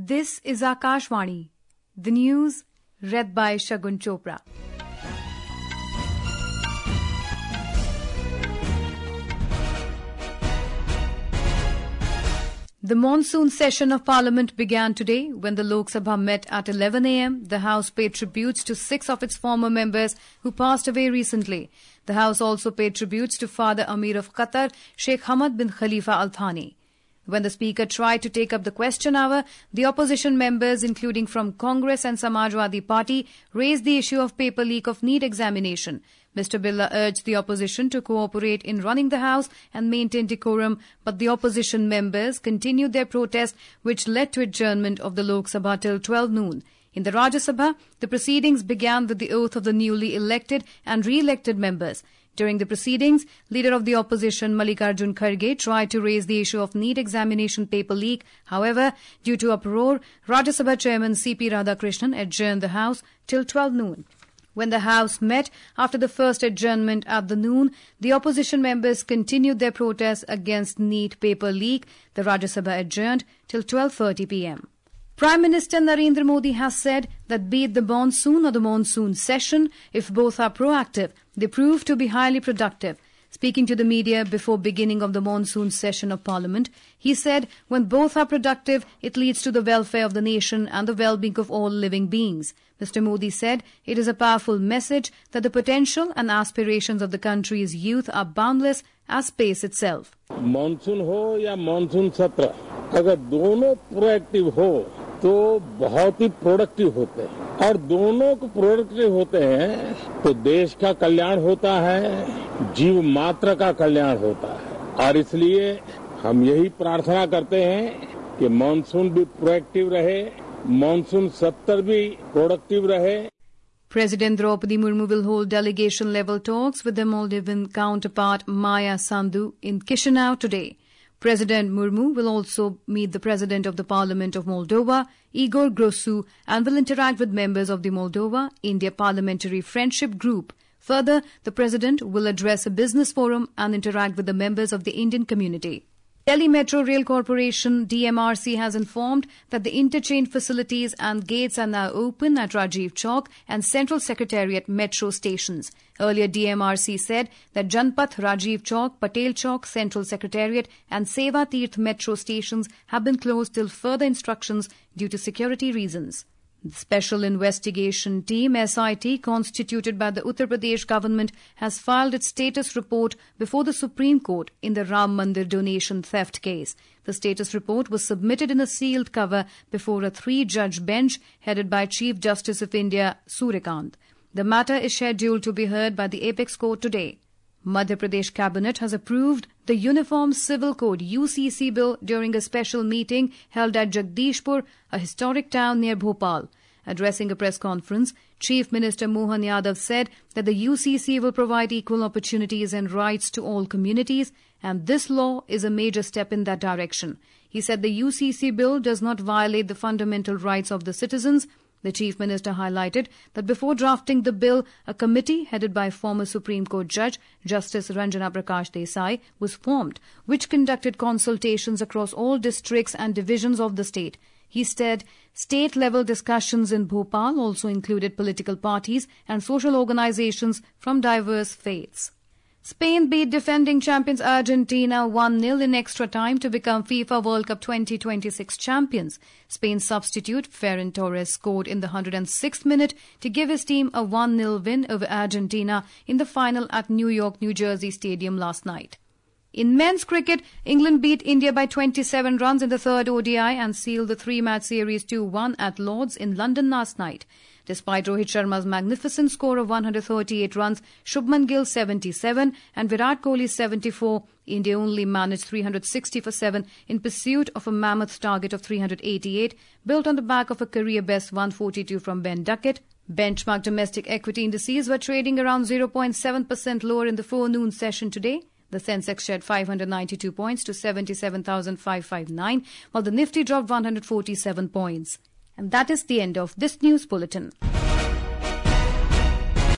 This is Akashvani. The news read by Shagun Chopra. The monsoon session of Parliament began today when the Lok Sabha met at 11 a.m. The House paid tributes to 6 of its former members who passed away recently. The House also paid tributes to Father Amir of Qatar, Sheikh Hamad bin Khalifa Al Thani. When the Speaker tried to take up the question hour, the opposition members, including from Congress and Samajwadi Party, raised the issue of paper leak of NEET examination. Mr. Birla urged the opposition to cooperate in running the House and maintain decorum, but the opposition members continued their protest, which led to adjournment of the Lok Sabha till 12 noon. In the Rajya Sabha, the proceedings began with the oath of the newly elected and re-elected members. During the proceedings, leader of the opposition Mallikarjun Kharge tried to raise the issue of NEET examination paper leak. However, due to uproar, Rajya Sabha Chairman C.P. Radhakrishnan adjourned the House till 12 noon. When the House met after the first adjournment at the noon, the opposition members continued their protests against NEET paper leak. The Rajya Sabha adjourned till 12:30 p.m. Prime Minister Narendra Modi has said that be it the monsoon or the monsoon session, if both are proactive, they prove to be highly productive. Speaking to the media before beginning of the monsoon session of Parliament, he said when both are productive, it leads to the welfare of the nation and the well-being of all living beings. Mr. Modi said it is a powerful message that the potential and aspirations of the country's youth are boundless as space itself. Monsoon हो या monsoon सत्र, अगर दोनों proactive हो तो बहुत ही productive होते हैं और दोनों को प्रोडक्टिव होते हैं तो देश का कल्याण होता है, जीव मात्र का कल्याण होता है और इसलिए हम यही प्रार्थना करते हैं कि मानसून भी प्रोएक्टिव रहे, मानसून सत्र भी प्रोडक्टिव रहे. President Draupadi Murmu will hold delegation-level talks with their Maldivian counterpart Maya Sandu in Chisinau today. President Murmu will also meet the President of the Parliament of Moldova, Igor Grosu, and will interact with members of the Moldova-India Parliamentary Friendship Group. Further, the President will address a business forum and interact with the members of the Indian community. Delhi Metro Rail Corporation DMRC has informed that the interchange facilities and gates are now open at Rajiv Chowk and Central Secretariat metro stations. Earlier, DMRC said that Janpath, Rajiv Chowk, Patel Chowk, Central Secretariat and Seva Tirth metro stations have been closed till further instructions due to security reasons. The Special Investigation Team SIT constituted by the Uttar Pradesh government has filed its status report before the Supreme Court in the Ram Mandir donation theft case. The status report was submitted in a sealed cover before a 3-judge bench headed by Chief Justice of India Suryakant. The matter is scheduled to be heard by the Apex Court today. Madhya Pradesh Cabinet has approved the Uniform Civil Code UCC bill during a special meeting held at Jagdishpur, a historic town near Bhopal. Addressing a press conference, Chief Minister Mohan Yadav said that the UCC will provide equal opportunities and rights to all communities, and this law is a major step in that direction. He said the UCC bill does not violate the fundamental rights of the citizens. The Chief Minister highlighted that before drafting the bill, a committee headed by former Supreme Court Judge Justice Ranjana Prakash Desai was formed, which conducted consultations across all districts and divisions of the state. He said state-level discussions in Bhopal also included political parties and social organizations from diverse faiths. Spain beat defending champions Argentina 1-0 in extra time to become FIFA World Cup 2026 champions. Spain's substitute Ferran Torres scored in the 106th minute to give his team a 1-0 win over Argentina in the final at New York, New Jersey Stadium last night. In men's cricket, England beat India by 27 runs in the third ODI and sealed the 3-match series 2-1 at Lord's in London last night. Despite Rohit Sharma's magnificent score of 138 runs, Shubman Gill 77 and Virat Kohli 74, India only managed 360 for 7 in pursuit of a mammoth target of 388, built on the back of a career-best 142 from Ben Duckett. Benchmark domestic equity indices were trading around 0.7% lower in the forenoon session today. The Sensex shed 592 points to 77,559, while the Nifty dropped 147 points. And that is the end of this news bulletin.